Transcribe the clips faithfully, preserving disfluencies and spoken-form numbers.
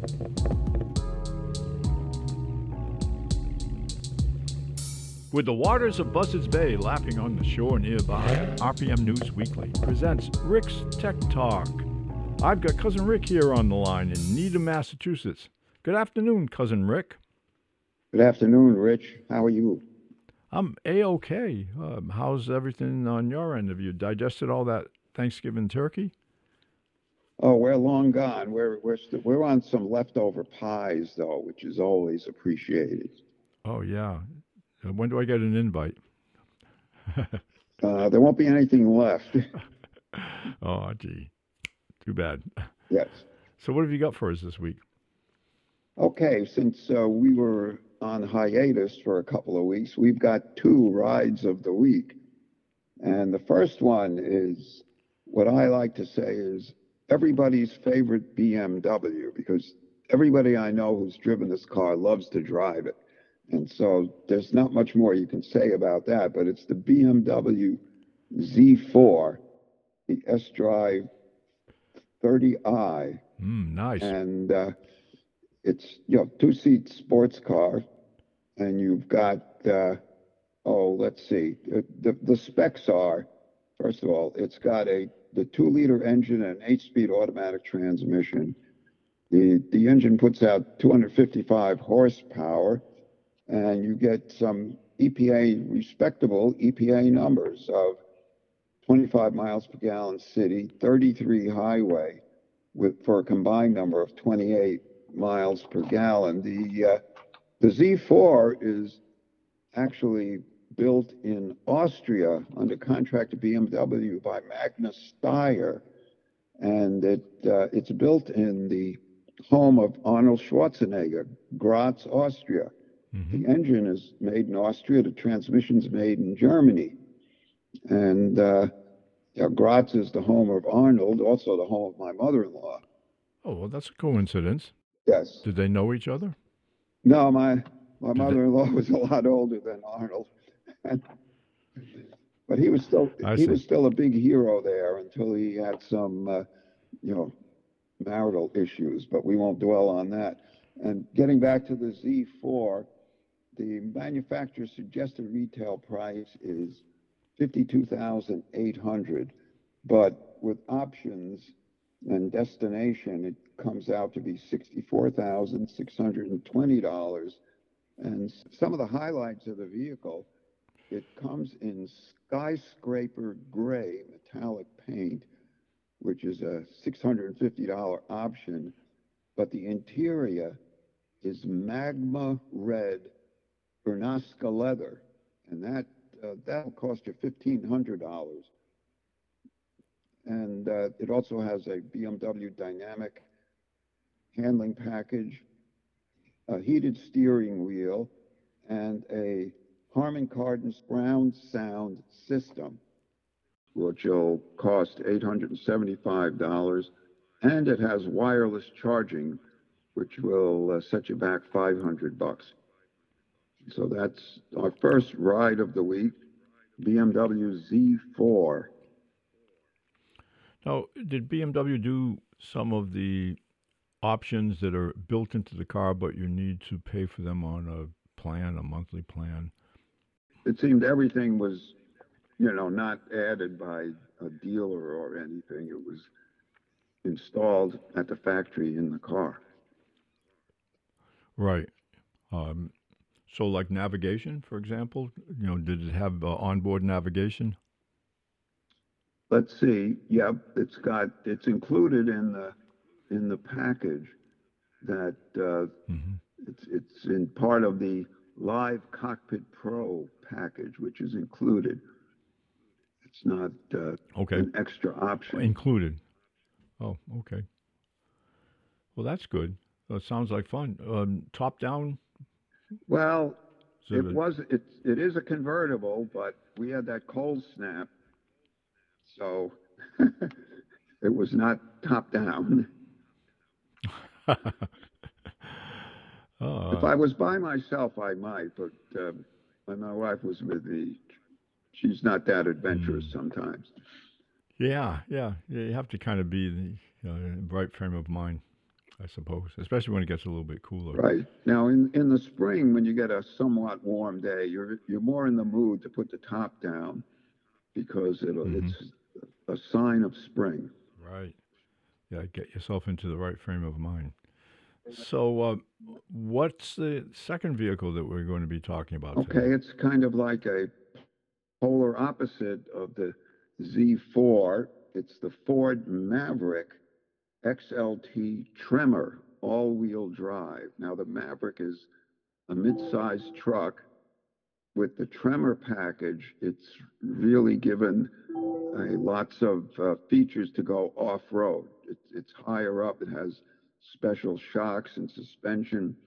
With the waters of Buzzards Bay lapping on the shore nearby, R P M News Weekly presents Rick's Tech Talk. I've got Cousin Rick here on the line in Needham, Massachusetts. Good afternoon, Cousin Rick. Good afternoon, Rich. How are you? I'm A-OK. Um, how's everything on your end? Have you digested all that Thanksgiving turkey? Oh, we're long gone. We're we're st- we're on some leftover pies though, which is always appreciated. Oh, yeah. Uh, When do I get an invite? Uh, there won't be anything left. Oh, gee. Too bad. Yes. So what have you got for us this week? Okay. Since uh, we were on hiatus for a couple of weeks, we've got two rides of the week, and the first one is what I like to say is everybody's favorite B M W because everybody I know who's driven this car loves to drive it. And so there's not much more you can say about that, but it's the B M W Z four, the S-Drive thirty i, Mm, nice. and uh, it's you know two-seat sports car, and you've got uh, oh let's see the, the the specs are first of all it's got a the two-liter engine and an eight-speed automatic transmission. The the engine puts out two hundred fifty-five horsepower, and you get some E P A, respectable E P A numbers of twenty-five miles per gallon city, thirty-three highway, with for a combined number of twenty-eight miles per gallon. The uh, the Z four is actually built in Austria under contract to B M W by Magna Steyr, and it uh, it's built in the home of Arnold Schwarzenegger, Graz, Austria. Mm-hmm. The engine is made in Austria. The transmission's made in Germany. And uh, yeah, Graz is the home of Arnold, also the home of my mother-in-law. Oh, well, that's a coincidence. Yes. Did they know each other? No, my my Did they? mother-in-law was a lot older than Arnold, but he was still I he see. was still a big hero there until he had some uh, you know marital issues. But we won't dwell on that. And getting back to the Z four, the manufacturer's suggested retail price is fifty-two thousand eight hundred dollars, but with options and destination, it comes out to be sixty-four thousand six hundred twenty dollars. And some of the highlights of the vehicle, it comes in skyscraper gray metallic paint, which is a six hundred fifty dollars option, but the interior is magma red Bernasca leather, and that uh, that'll cost you fifteen hundred dollars. And uh, it also has a B M W dynamic handling package, a heated steering wheel, and a Harman Kardon surround sound system, which will cost eight hundred seventy-five dollars. And it has wireless charging, which will uh, set you back five hundred bucks. So that's our first ride of the week, B M W Z four. Now, did B M W do some of the options that are built into the car, but you need to pay for them on a plan, a monthly plan? It seemed everything was, you know, not added by a dealer or anything. It was installed at the factory in the car. Right. Um, so, like navigation, for example, you know, did it have uh, onboard navigation? Let's see. Yep, it's got it's included in the in the package that uh, Mm-hmm. it's it's in part of the Live Cockpit Pro package, which is included. It's not uh, Okay. an extra option. Included. Oh, okay. Well, that's good. Uh, sounds like fun. Um, top down. Well, Is it it a, was it it is a convertible, but we had that cold snap, so it was not top down. If uh, I was by myself, I might, but uh, when my wife was with me, she's not that adventurous mm, sometimes. yeah, yeah, yeah. You have to kind of be in the uh, right frame of mind. I suppose, especially when it gets a little bit cooler. Right. Now, in, in the spring, when you get a somewhat warm day, you're you're more in the mood to put the top down because it'll Mm-hmm. it's a sign of spring. Right. Yeah, get yourself into the right frame of mind. So, uh, what's the second vehicle that we're going to be talking about Okay, today? it's kind of like a polar opposite of the Z four. It's the Ford Maverick X L T Tremor all-wheel drive. Now, the Maverick is a mid-sized truck. With the Tremor package, it's really given uh, lots of uh, features to go off-road. It's, it's higher up. It has special shocks and suspension.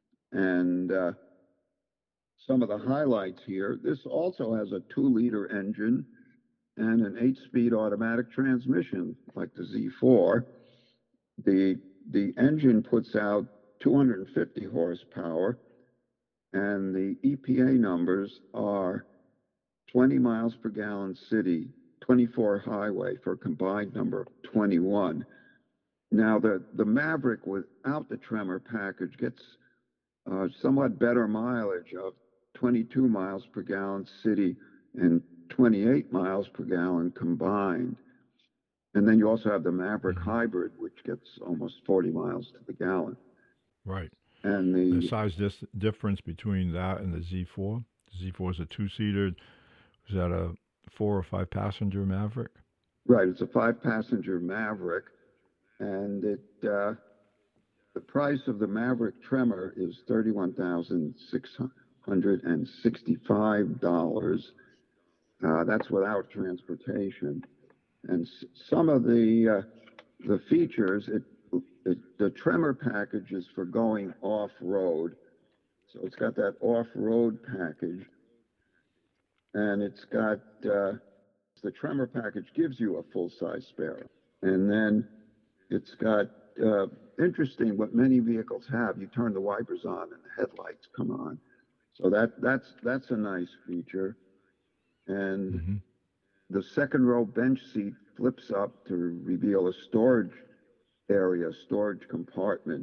And uh, some of the highlights here, this also has a two-liter engine and an eight-speed automatic transmission like the Z four. The, the engine puts out two hundred fifty horsepower, and the E P A numbers are twenty miles per gallon city, twenty-four highway for a combined number of twenty-one. Now, the, the Maverick without the Tremor package gets uh, somewhat better mileage of twenty-two miles per gallon city and twenty-eight miles per gallon combined. And then you also have the Maverick Mm-hmm. Hybrid, which gets almost forty miles to the gallon. Right. And The the, size dis- difference between that and the Z four. The Z four is a two-seater. Is that a four or five passenger Maverick? right, it's a five passenger Maverick. And it, uh, the price of the Maverick Tremor is thirty-one thousand six hundred sixty-five dollars. Uh, that's without transportation. And s- some of the uh, the features, it, it the Tremor package is for going off road. So it's got that off road package, and it's got uh, the Tremor package gives you a full size spare, and then it's got uh, interesting what many vehicles have. You turn the wipers on and the headlights come on. So that that's that's a nice feature. And Mm-hmm. the second row bench seat flips up to reveal a storage area, storage compartment.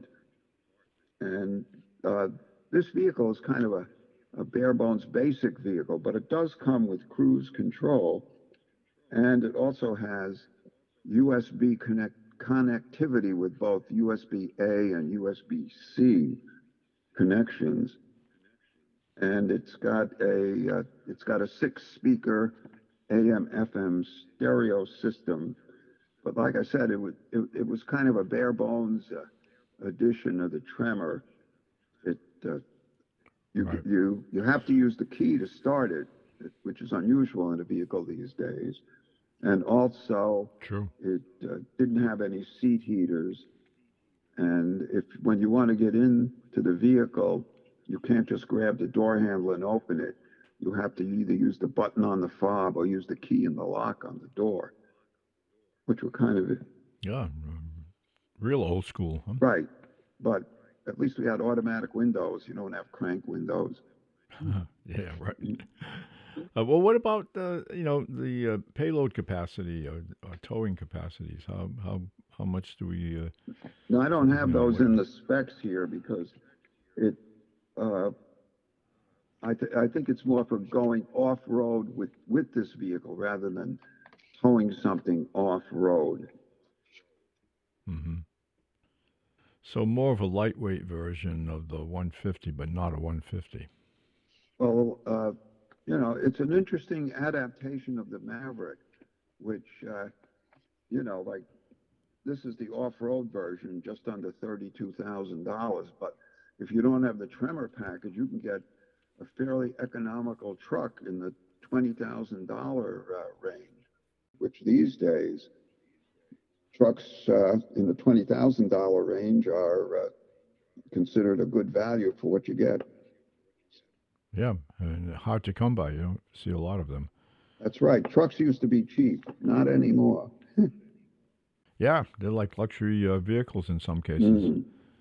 And uh, this vehicle is kind of a, a bare bones basic vehicle, but it does come with cruise control. And it also has U S B connect, connectivity with both U S B A and U S B C connections. And it's got a uh, it's got a six speaker A M F M stereo system. But like I said, it was it, it was kind of a bare bones uh, edition of the Tremor. It uh, you Right. you you have to use the key to start it, which is unusual in a vehicle these days. And also, True. it uh, didn't have any seat heaters. And if when you want to get into the vehicle, you can't just grab the door handle and open it. You have to either use the button on the fob or use the key in the lock on the door, which were kind of Yeah. um, Real old school. Huh? right. But at least we had automatic windows. You don't have crank windows. Yeah. Right. Uh, well, what about uh, you know the uh, payload capacity or, or towing capacities? How how how much do we uh, Now, I don't have you know those what? in the specs here because it, uh, I, th- I think it's more for going off road with, with this vehicle rather than towing something off road. Mm-hmm. So more of a lightweight version of the one fifty, but not a one fifty. Well, uh, you know, it's an interesting adaptation of the Maverick, which, uh, you know, like this is the off road version, just under thirty-two thousand dollars. But if you don't have the Tremor package, you can get a fairly economical truck in the twenty thousand dollars uh, range, which these days, trucks uh, in the twenty thousand dollars range are uh, considered a good value for what you get. Yeah, and hard to come by. You don't see a lot of them. That's right. Trucks used to be cheap, not anymore. Yeah, they're like luxury uh, vehicles in some cases. Mm.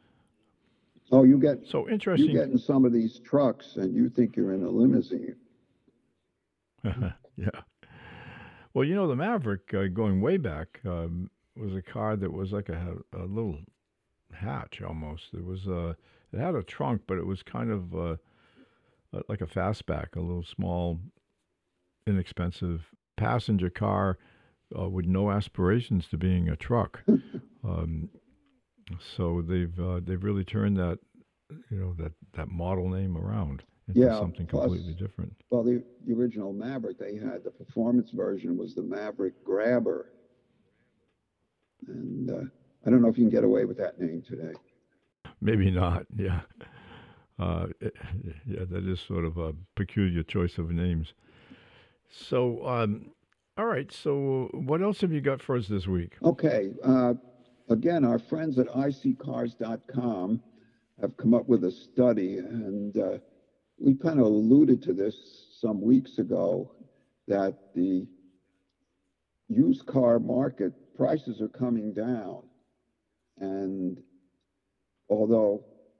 Oh, you get So you interesting. get in some of these trucks and you think you're in a limousine. Yeah. Well, you know, the Maverick, uh, going way back, um, was a car that was like a, a little hatch almost. It was uh, it had a trunk, but it was kind of uh, uh, like a fastback, a little small, inexpensive passenger car uh, with no aspirations to being a truck. Um, so they've uh, they've really turned that you know that that model name around into Yeah. something completely Plus, different. well, the, the original Maverick, they had the performance version was the Maverick Grabber, and uh, I don't know if you can get away with that name today. Maybe not. Yeah. Uh, yeah, that is sort of a peculiar choice of names. So, um, all right. So, what else have you got for us this week? Okay. Uh, again, our friends at I C cars dot com have come up with a study, and uh, we kind of alluded to this some weeks ago that the used car market prices are coming down. And although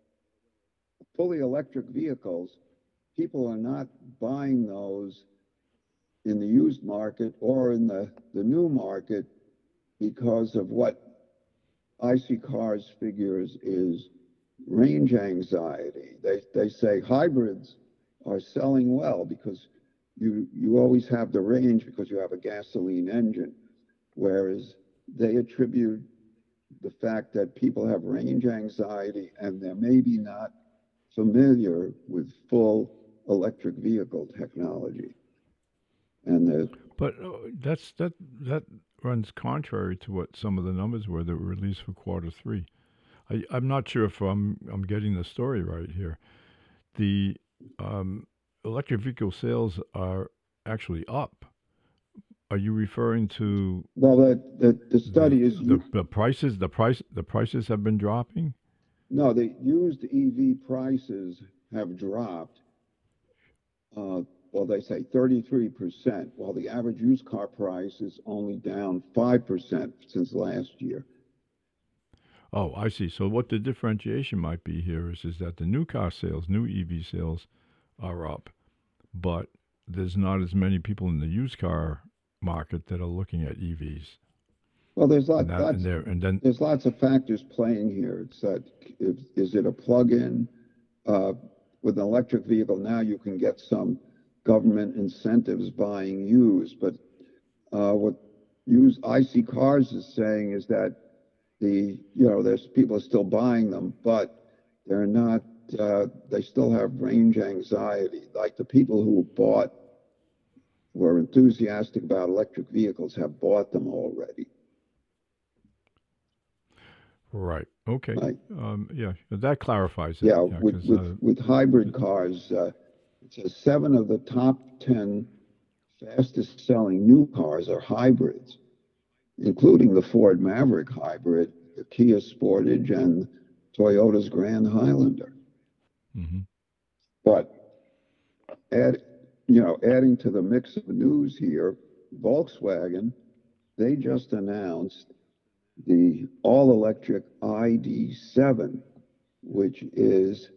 fully electric vehicles, people are not buying those in the used market or in the, the new market because of what I C Cars figures is range anxiety. They, they say hybrids are selling well because you, you always have the range because you have a gasoline engine, whereas they attribute the fact that people have range anxiety and they're maybe not familiar with full electric vehicle technology. And the, But uh, that's that that runs contrary to what some of the numbers were that were released for quarter three. I, I'm not sure if I'm I'm getting the story right here. The um, electric vehicle sales are actually up. Are you referring to well, the, the, the the study is the, the prices? The price the prices have been dropping. no, the used E V prices have dropped. Uh, well, they say thirty-three percent, while the average used car price is only down five percent since last year. Oh, I see. So what the differentiation might be here is is that the new car sales, new E V sales, are up, but there's not as many people in the used car market that are looking at E Vs, Well, there's and lots, that and lots, there and then there's lots of factors playing here. It's that if, is it a plug-in? Uh, with an electric vehicle now, you can get some government incentives buying used, but uh, what used I C Cars is saying is that the you know there's people are still buying them, but they're not. Uh, they still have range anxiety. Like the people who bought were enthusiastic about electric vehicles have bought them already. right. Okay. Right? Um, yeah, that clarifies it. Yeah. Yeah, With because with uh, with hybrid cars, uh, it says seven of the top ten fastest selling new cars are hybrids, including the Ford Maverick hybrid, the Kia Sportage, and Toyota's Grand Highlander. mm-hmm. But add, you know, adding to the mix of news here, Volkswagen, they just announced the all-electric I D seven, which is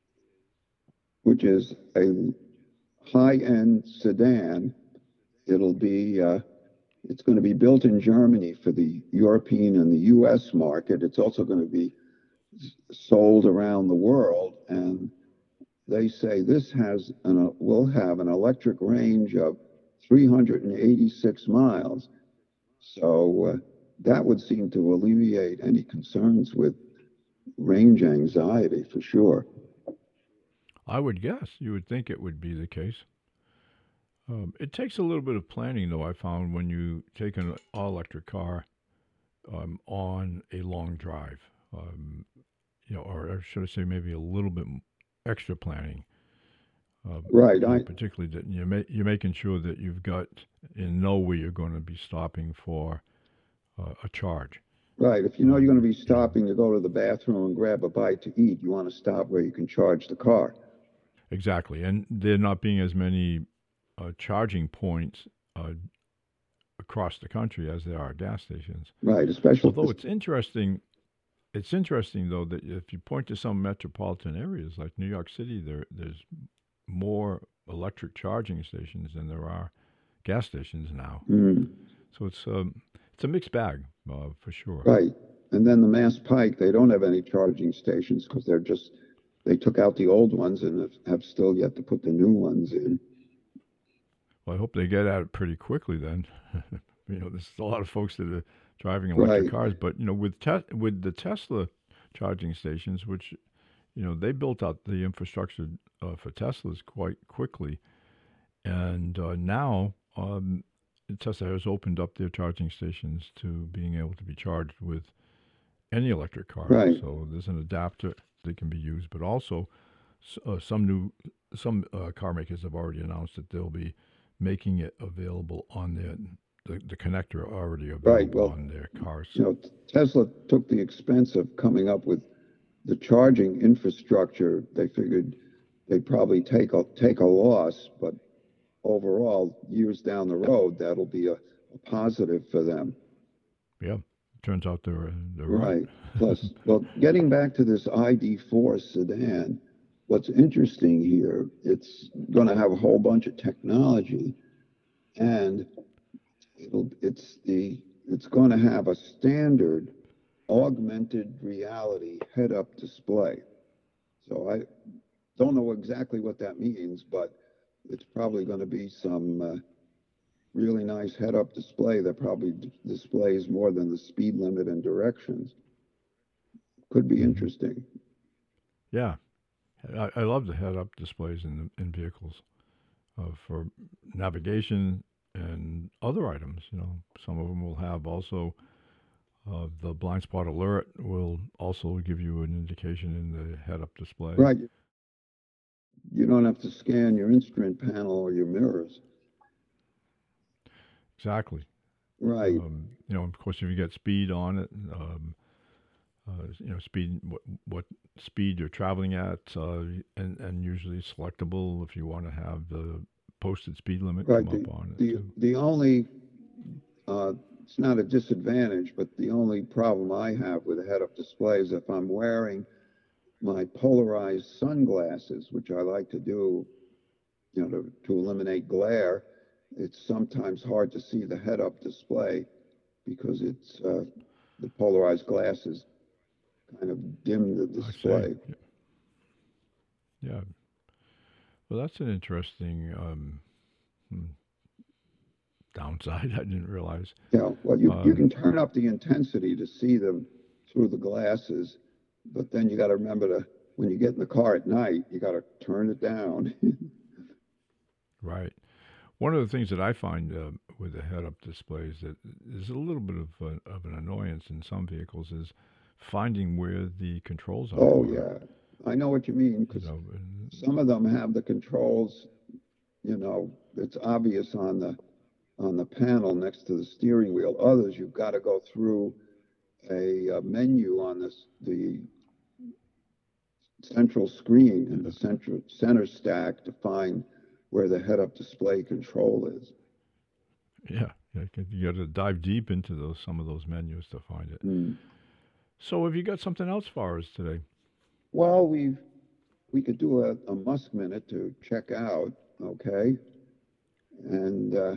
which is a high-end sedan. It'll be uh, it's going to be built in Germany for the European and the U S market. It's also going to be sold around the world, and they say this has an, uh, will have an electric range of three hundred eighty-six miles. So uh, that would seem to alleviate any concerns with range anxiety for sure. I would guess you would think it would be the case. Um, it takes a little bit of planning, though. I found when you take an all-electric car um, on a long drive, um, you know, or should I say, maybe a little bit extra planning. Uh, Right. you know, I particularly that you're, ma- you're making sure that you've got and know where you're going to be stopping for uh, a charge. right. If you know you're going Um, to be you know, stopping to go to the bathroom and grab a bite to eat, you want to stop where you can charge the car. exactly, and there not being as many uh, charging points uh, across the country as there are gas stations. Right. Especially. Although it's interesting, it's interesting though that if you point to some metropolitan areas like New York City, there there's more electric charging stations than there are gas stations now. Mm, So it's um, it's a mixed bag uh, for sure. right. and then the Mass Pike, they don't have any charging stations because they're just, they took out the old ones and have, have still yet to put the new ones in. Well, I hope they get at it pretty quickly then. You know, there's a lot of folks that are driving electric Right. cars, but you know, with te- with the Tesla charging stations, which you know they built out the infrastructure uh, for Teslas quite quickly, and uh, now um, Tesla has opened up their charging stations to being able to be charged with any electric car. Right. So there's an adapter that can be used, but also uh, some new some uh, car makers have already announced that they'll be making it available on their the, the connector already available Right. Well, on their cars. you know, Tesla took the expense of coming up with the charging infrastructure. They figured they'd probably take a take a loss, but overall, years down the road, that'll be a, a positive for them. Yeah, turns out they're they're Right. right. Plus, well, getting back to this I D four sedan, what's interesting here, it's going to have a whole bunch of technology, and it'll it's the it's going to have a standard augmented reality head-up display. So I don't know exactly what that means, but it's probably going to be some uh, really nice head-up display that probably d- displays more than the speed limit and directions. Could be Mhm. interesting. Yeah, I, I love the head-up displays in the, in vehicles uh, for navigation and other items. You know, some of them will have also uh, the blind spot alert will also give you an indication in the head-up display. Right. You don't have to scan your instrument panel or your mirrors. Exactly. Right. Um, you know, of course, if you get speed on it, um, uh, you know, speed, what, what speed you're traveling at, uh, and, and usually selectable if you want to have the posted speed limit Right. come The, up on it the, too. the only, uh, it's not a disadvantage, but the only problem I have with a head-up display is if I'm wearing my polarized sunglasses, which I like to do, you know, to, to eliminate glare, it's sometimes hard to see the head-up display because it's uh, the polarized glasses kind of dim the I see. display. Yeah. Yeah. Well, that's an interesting um, hmm, downside. I didn't realize. Yeah, well, you, you Um, can turn up the intensity to see them through the glasses, but then you got to remember to, when you get in the car at night, you got to turn it down. right. One of the things that I find uh, with the head-up displays that is a little bit of, a, of an annoyance in some vehicles is finding where the controls are Oh, for it. yeah, I know what you mean, You because know, and- some of them have the controls, you know, it's obvious on the on the panel next to the steering wheel. Others, you've got to go through a, uh menu on this the central screen in the central center stack to find where the head-up display control is. yeah, yeah, you got to dive deep into those some of those menus to find it. Hmm. So, have you got something else for us today? Well, we we could do a, a Musk minute to check out, okay? And uh,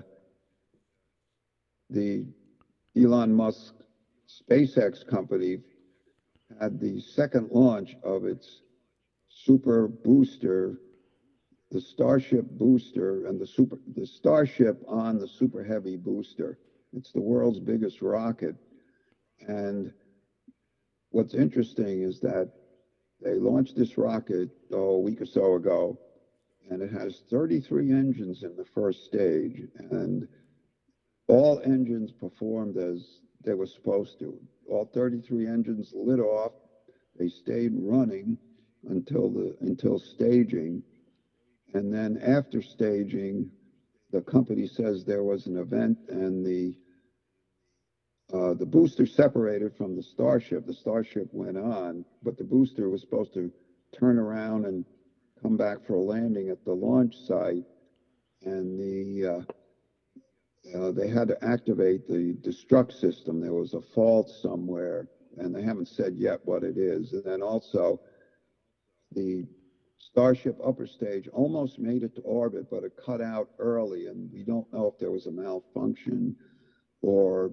the Elon Musk SpaceX company had the second launch of its super booster, the Starship booster, and the super the Starship on the Super Heavy booster. It's the world's biggest rocket, and what's interesting is that they launched this rocket oh, a week or so ago, and it has thirty-three engines in the first stage, and all engines performed as they were supposed to. All thirty-three engines lit off. They stayed running until the until staging, and then after staging, the company says there was an event and the uh, the booster separated from the Starship. The Starship went on, but the booster was supposed to turn around and come back for a landing at the launch site, and the uh, uh, they had to activate the destruct system. There was a fault somewhere, and they haven't said yet what it is. And then also, the Starship upper stage almost made it to orbit, but it cut out early, and we don't know if there was a malfunction or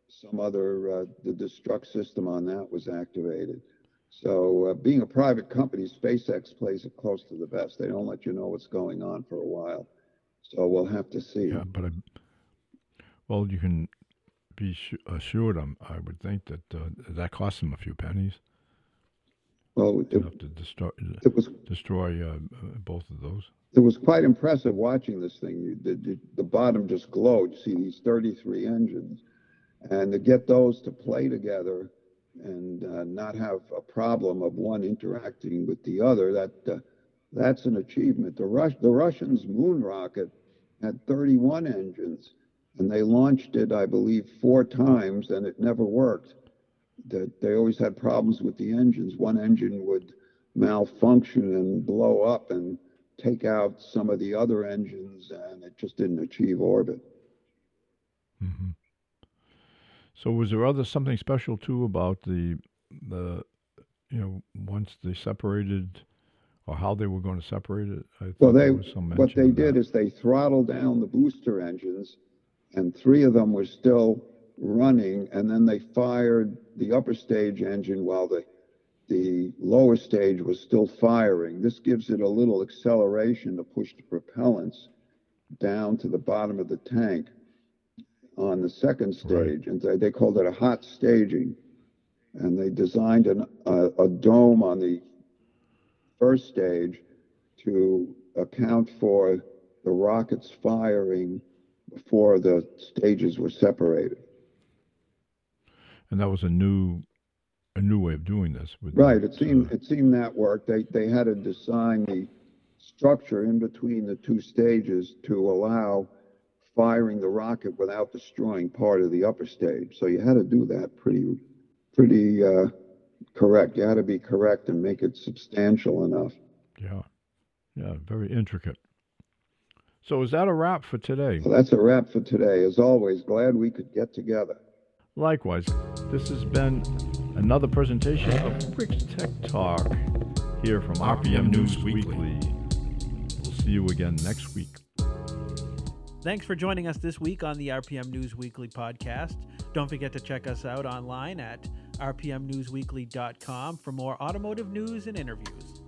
some other, uh, the destruct system on that was activated. So uh, being a private company, SpaceX plays it close to the vest. They don't let you know what's going on for a while. So we'll have to see. Yeah, but I, well, you can be su- assured, I'm, I would think that uh, that cost them a few pennies. Well, it, Enough to destroy, it was destroy uh, both of those. It was quite impressive watching this thing. You, the, the, the bottom just glowed. You see these thirty-three engines, and to get those to play together and uh, not have a problem of one interacting with the other, that uh, that's an achievement. The Rus- the Russians' moon rocket had thirty-one engines, and they launched it, I believe, four times, and it never worked. That they always had problems with the engines. One engine would malfunction and blow up and take out some of the other engines, and it just didn't achieve orbit. Mm-hmm. So was there other something special too about the the you know once they separated, or how they were going to separate it? I Well, they was some what they did that. is they throttled down the booster engines, and three of them were still running, and then they fired the upper stage engine while the the lower stage was still firing. This gives it a little acceleration to push the propellants down to the bottom of the tank on the second stage. Right. And they, they called it a hot staging. And they designed an, a, a dome on the first stage to account for the rockets firing before the stages were separated. And that was a new a new way of doing this. With right. The, it seemed uh, it seemed that worked. They they had to design the structure in between the two stages to allow firing the rocket without destroying part of the upper stage. So you had to do that pretty pretty uh, correct. You had to be correct and make it substantial enough. Yeah. Yeah. Very intricate. So is that a wrap for today? Well, that's a wrap for today. As always, glad we could get together. Likewise, this has been another presentation of Rick's Tech Talk here from R P M News Weekly. We'll see you again next week. Thanks for joining us this week on the R P M News Weekly podcast. Don't forget to check us out online at r p m news weekly dot com for more automotive news and interviews.